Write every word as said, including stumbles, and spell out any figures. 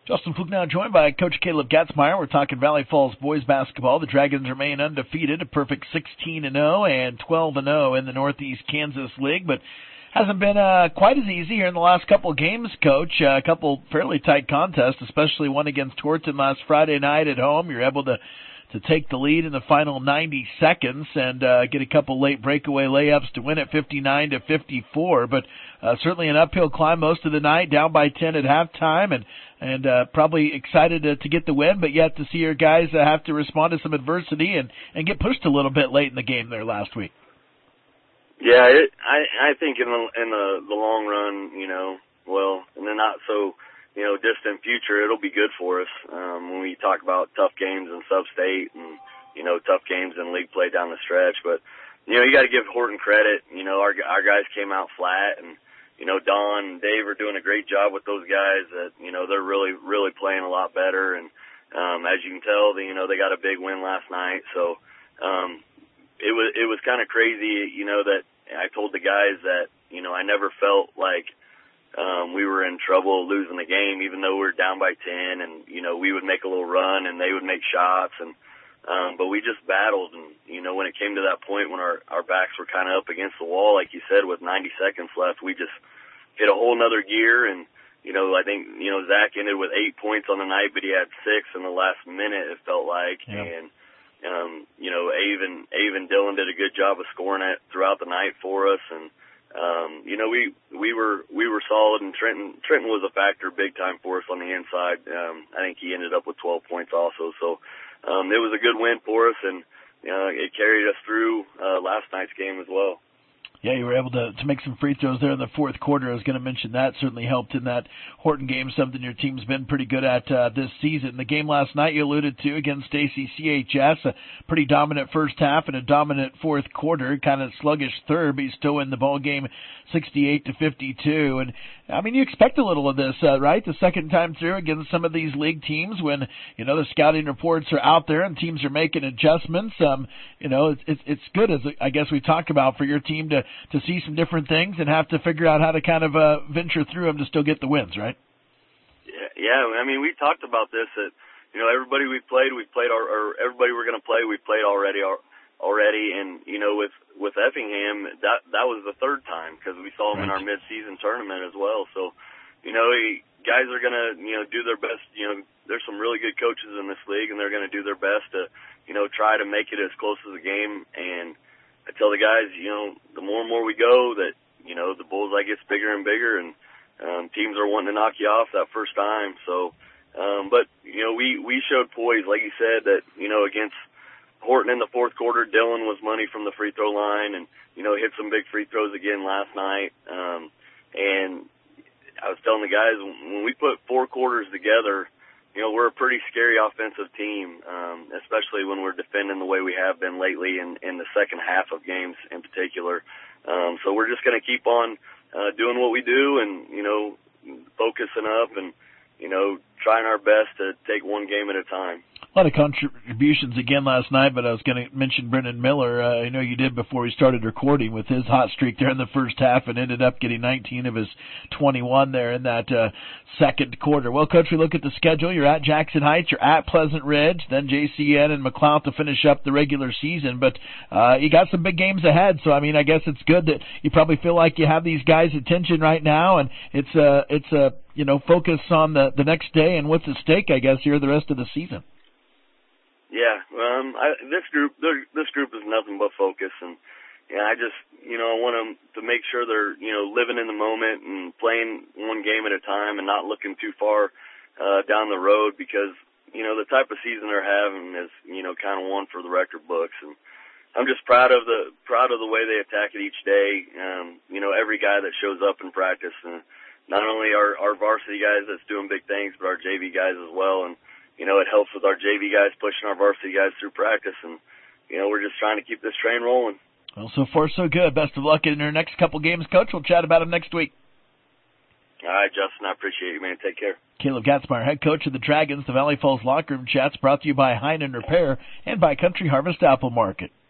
Justin Fluke now joined by Coach Caleb Gatzmeyer. We're talking Valley Falls boys basketball. The Dragons remain undefeated, a perfect sixteen and oh and twelve and oh in the Northeast Kansas League, but hasn't been uh, quite as easy here in the last couple of games, Coach. Uh, a couple fairly tight contests, especially one against Horton last Friday night at home. You're able to to take the lead in the final ninety seconds and uh, get a couple late breakaway layups to win it fifty-nine to fifty-four. But uh, certainly an uphill climb most of the night, down by ten at halftime, and and uh, probably excited to, to get the win, but yet to see your guys uh, have to respond to some adversity and, and get pushed a little bit late in the game there last week. Yeah, it, I I think in the in the, the long run, you know, well, in the not so you know distant future, it'll be good for us um, when we talk about tough games in sub-state and you know tough games in league play down the stretch. But you know you got to give Horton credit. You know our our guys came out flat, and you know Don and Dave are doing a great job with those guys. That you know they're really really playing a lot better, and um, as you can tell, they, you know they got a big win last night. So. Um, It was it was kind of crazy, you know, that I told the guys that, you know, I never felt like um, we were in trouble losing the game, even though we were down by ten, and you know we would make a little run and they would make shots, and um, but we just battled, and you know when it came to that point when our our backs were kind of up against the wall, like you said, with ninety seconds left, we just hit a whole nother gear, and you know I think you know Zach ended with eight points on the night, but he had six in the last minute. It felt like, yeah. and. Um, you know, Avon, Avon Dillon did a good job of scoring it throughout the night for us. And, um, you know, we, we were, we were solid, and Trenton, Trenton was a factor big time for us on the inside. Um, I think he ended up with twelve points also. So, um, it was a good win for us, and, uh, it carried us through, uh, last night's game as well. Yeah, you were able to, to make some free throws there in the fourth quarter. I was going to mention that certainly helped in that Horton game, something your team's been pretty good at uh, this season. The game last night you alluded to against A C C H S, a pretty dominant first half and a dominant fourth quarter, kind of sluggish third, but you still win the ball game sixty-eight to fifty-two. And I mean, you expect a little of this, uh, right? The second time through against some of these league teams when, you know, the scouting reports are out there and teams are making adjustments. Um, you know, it's, it's, it's good, as I guess we talked about, for your team to, to see some different things and have to figure out how to kind of uh, venture through them to still get the wins, right? Yeah, yeah. I mean, we talked about this, that, you know, everybody we played, we played, our, or everybody we're going to play, we played already, already. And, you know, with, with Effingham, that, that was the third time because we saw them right in our mid-season tournament as well. So, you know, guys are going to, you know, do their best. You know, there's some really good coaches in this league, and they're going to do their best to, you know, try to make it as close as a game. And I tell the guys, you know, the more and more we go, that, you know, the bullseye gets bigger and bigger, and um, teams are wanting to knock you off that first time. So, um, but, you know, we, we showed poise, like you said, that, you know, against Horton in the fourth quarter, Dillon was money from the free throw line, and, you know, hit some big free throws again last night. Um, and I was telling the guys, when we put four quarters together, you know, we're a pretty scary offensive team, um, especially when we're defending the way we have been lately in, in the second half of games in particular. Um, so we're just going to keep on uh, doing what we do and, you know, focusing up and, you know, trying our best to take one game at a time. A lot of contributions again last night, but I was going to mention Brennan Miller. Uh, I know you did before we started recording with his hot streak there in the first half and ended up getting nineteen of his twenty-one there in that uh, second quarter. Well, Coach, we look at the schedule. You're at Jackson Heights, you're at Pleasant Ridge, then J C N and McLeod to finish up the regular season. But uh, you got some big games ahead, so I mean, I guess it's good that you probably feel like you have these guys' attention right now, and it's a it's a you know focus on the the next day and what's at stake, I guess, here the rest of the season. Yeah, um, I, this group, this group is nothing but focus, and yeah, I just, you know, I want them to make sure they're, you know, living in the moment and playing one game at a time and not looking too far uh, down the road, because, you know, the type of season they're having is, you know, kind of one for the record books, and I'm just proud of the proud of the way they attack it each day. Um, you know, every guy that shows up in practice, and not only our, our varsity guys that's doing big things, but our J V guys as well, and you know, it helps with our J V guys pushing our varsity guys through practice, and, you know, we're just trying to keep this train rolling. Well, so far so good. Best of luck in your next couple games, Coach. We'll chat about them next week. All right, Justin, I appreciate you, man. Take care. Caleb Gatzmeyer, head coach of the Dragons. The Valley Falls Locker Room Chats brought to you by Heinen Repair and by Country Harvest Apple Market.